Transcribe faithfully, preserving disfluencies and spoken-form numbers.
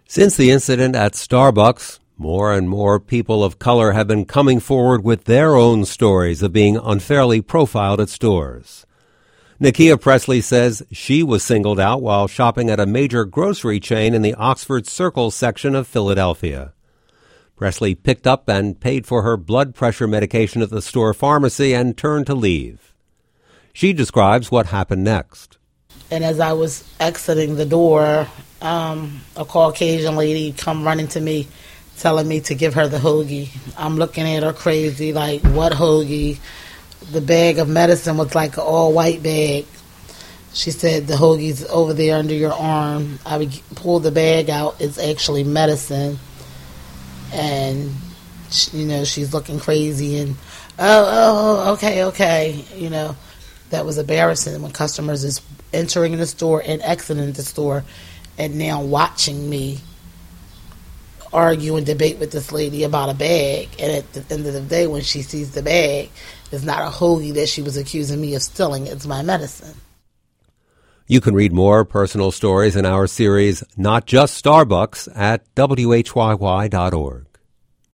Since the incident at Starbucks, more and more people of color have been coming forward with their own stories of being unfairly profiled at stores. Nakia Presley says she was singled out while shopping at a major grocery chain in the Oxford Circle section of Philadelphia. Presley picked up and paid for her blood pressure medication at the store pharmacy and turned to leave. She describes what happened next. And as I was exiting the door, um, a Caucasian lady come running to me, telling me to give her the hoagie. I'm looking at her crazy, like, what hoagie? The bag of medicine was like an all-white bag. She said, the hoagie's over there under your arm. I would pull the bag out. It's actually medicine. And, you know, she's looking crazy. And, oh, oh, okay, okay. You know, that was embarrassing when customers is entering the store and exiting the store and now watching me argue and debate with this lady about a bag. And at the end of the day, when she sees the bag, it's not a hoagie that she was accusing me of stealing. It's my medicine. You can read more personal stories in our series, Not Just Starbucks, at W H Y Y dot org.